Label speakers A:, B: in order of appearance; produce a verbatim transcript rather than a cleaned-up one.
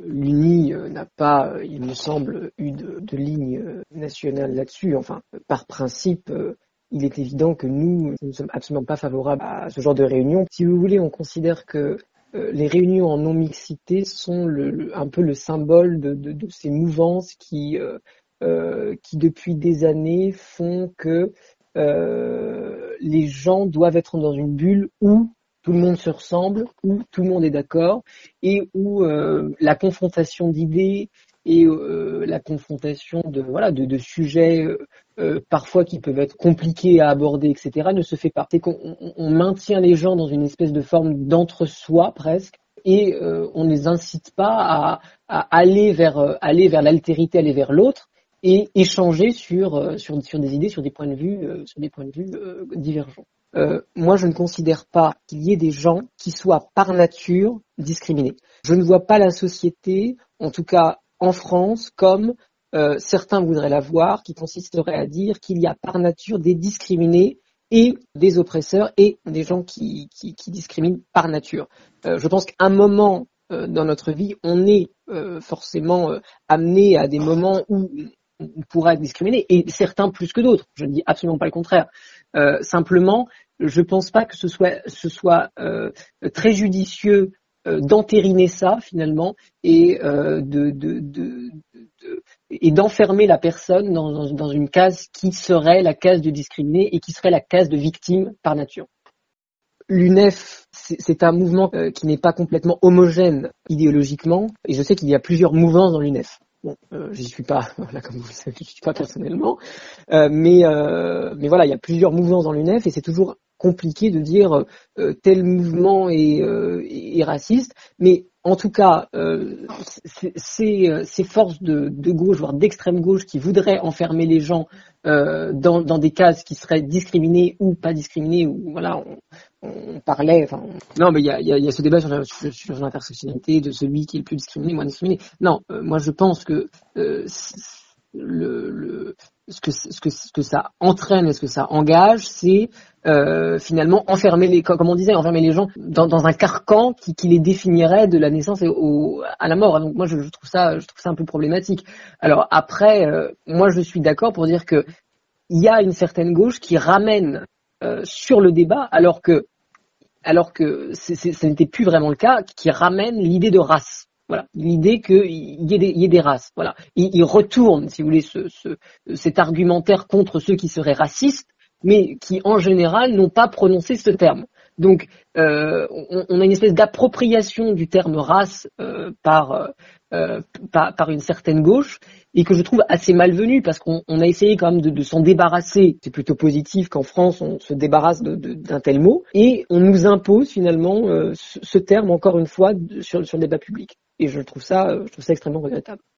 A: l'U N I euh, n'a pas, euh, il me semble, eu de, de ligne euh, nationale là-dessus. Enfin, par principe, euh, il est évident que nous, nous ne sommes absolument pas favorables à ce genre de réunion. Si vous voulez, on considère que euh, les réunions en non-mixité sont le, le, un peu le symbole de, de, de ces mouvances qui, euh, euh, qui, depuis des années, font que euh, les gens doivent être dans une bulle où tout le monde se ressemble, où tout le monde est d'accord, et où euh, la confrontation d'idées et euh, la confrontation de voilà de, de sujets euh, euh, parfois qui peuvent être compliqués à aborder, et cetera, ne se fait pas. C'est qu'on on, on maintient les gens dans une espèce de forme d'entre-soi presque, et euh, on ne les incite pas à, à aller vers euh, aller vers l'altérité, aller vers l'autre, et échanger sur euh, sur sur des idées, sur des points de vue, euh, sur des points de vue euh, divergents. Euh, moi, je ne considère pas qu'il y ait des gens qui soient par nature discriminés. Je ne vois pas la société, en tout cas en France, comme euh, certains voudraient la voir, qui consisterait à dire qu'il y a par nature des discriminés et des oppresseurs et des gens qui, qui, qui discriminent par nature. Euh, je pense qu'à un moment euh, dans notre vie, on est euh, forcément euh, amené à des moments où on pourra être discriminé, et certains plus que d'autres. Je ne dis absolument pas le contraire. Euh, simplement, je ne pense pas que ce soit, ce soit euh, très judicieux euh, d'entériner ça finalement et euh, de, de, de, de et d'enfermer la personne dans, dans, dans une case qui serait la case de discriminé et qui serait la case de victime par nature. L'U N E F, c'est, c'est un mouvement euh, qui n'est pas complètement homogène idéologiquement, et je sais qu'il y a plusieurs mouvances dans l'U N E F. Bon, euh, j'y suis pas, voilà, comme vous le savez, j'y suis pas personnellement, euh, mais euh, mais voilà, il y a plusieurs mouvances dans l'U N E F et c'est toujours compliqué de dire euh, tel mouvement est, euh, est raciste, mais en tout cas, euh, ces, ces forces de, de gauche, voire d'extrême gauche, qui voudraient enfermer les gens euh, dans, dans des cases qui seraient discriminées ou pas discriminées, ou voilà, on, on parlait, enfin, non, mais il y a, y, a, y a ce débat sur, la, sur, sur l'intersectionnalité de celui qui est le plus discriminé, moins discriminé. Non, euh, moi je pense que euh, le, le ce que ce que ce que ça entraîne et ce que ça engage, c'est euh, finalement enfermer les, comme on disait, enfermer les gens dans, dans un carcan qui, qui les définirait de la naissance et au, à la mort. Donc moi je, je trouve ça je trouve ça un peu problématique. Alors après, euh, moi je suis d'accord pour dire que il y a une certaine gauche qui ramène euh, sur le débat, alors que alors que c'est, c'est, ce n'était plus vraiment le cas, qui ramène l'idée de race. Voilà, l'idée qu'il y ait des, il y ait des races. Voilà, il, il retourne, si vous voulez, ce, ce, cet argumentaire contre ceux qui seraient racistes, mais qui en général n'ont pas prononcé ce terme. Donc, euh, on, on a une espèce d'appropriation du terme race euh, par, euh, par par une certaine gauche, et que je trouve assez malvenue, parce qu'on on a essayé quand même de, de s'en débarrasser. C'est plutôt positif qu'en France on se débarrasse de, de, d'un tel mot, et on nous impose finalement euh, ce, ce terme encore une fois sur, sur le débat public. Et je trouve ça, je trouve ça extrêmement regrettable.